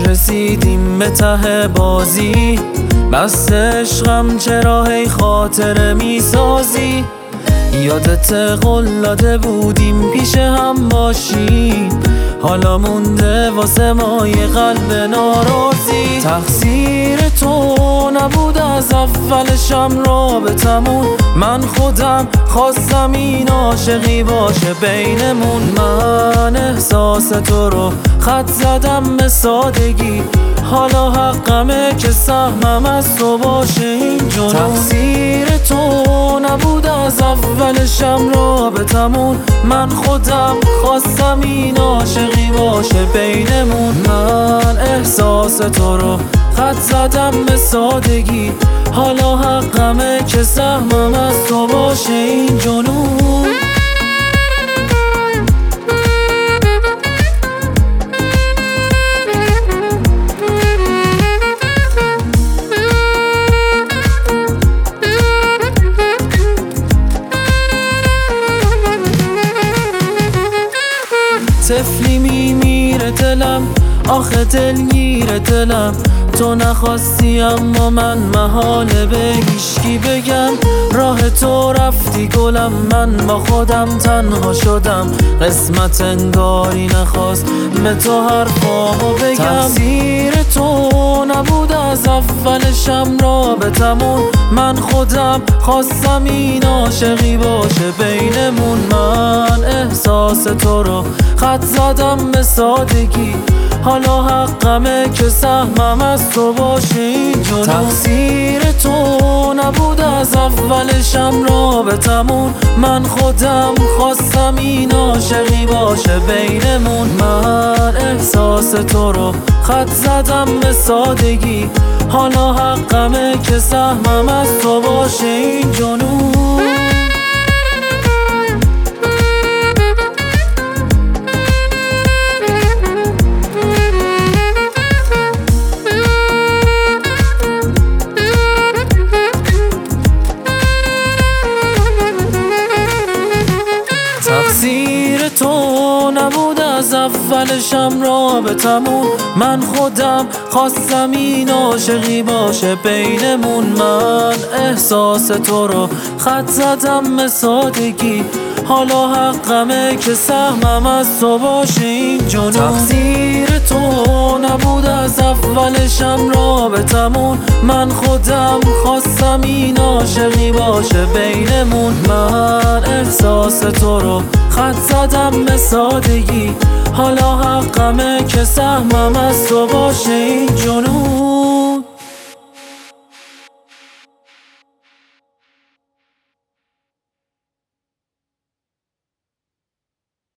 رسیدیم به ته بازی، بس عشقم چرا هی خاطره میسازی؟ یادت قول داده بودیم پیش هم باشیم، حالا مونده واسه ما یه قلب ناراضی. تقصیر تو نبود از اولشم رابطمون، من خودم خواستم این عاشقی باشه بینمون. من احساس تو رو خط زدم به سادگی، حالا حقمه که سهمم از تو باشه این جنون. تقصیر تو نبود از اولشم رابطمون، من خودم خواستم این عاشقی باشه بینمون. من احساس تو رو خط زدم به سادگی، حالا حقمه که سهمم از تو باشه این جنون. طفلی میمیره دلم، آخه دلگیره دلم. تو نخواستی اما من محاله به هیچکی بگم. راه تو رفتی گلم، من با خودم تنها شدم. قسمت انگاری نخواست به تو حرفامو بگم. تقصیر تو نبود از اولشم رابطمون، من خودم خواستم این عاشقی باشه بینمون. من احساس تو رو خط زدم به سادگی، حالا حقمه که سهمم از تو باشه این جنون. تقصیر تو نبود از اولشم رابطمون، من خودم خواستم این عاشقی باشه بینمون. من احساس تو رو خط زدم به سادگی، حالا حقمه که سهمم از تو باشه این جنون. تقصیر تو نبود از اولشم رابطمون، من خودم خواستم این عاشقی باشه بینمون. من احساس تو رو خط زدم به سادگی، حالا حقمه که سهمم از تو باشه این جنون. تقصیر تو نبود از اولشم رابطمون، من خودم خواستم این عاشقی باشه بینمون. من احساس تو رو خط زدم به سادگی، حالا حقمه که سهمم از تو باشه این جنون.